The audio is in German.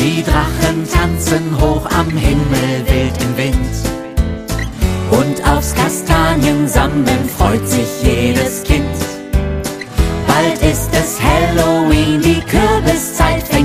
Die Drachen tanzen hoch am Himmel wild im Wind. Und aufs Kastaniensammeln freut sich jedes Kind. Bald ist es Halloween, die Kürbiszeit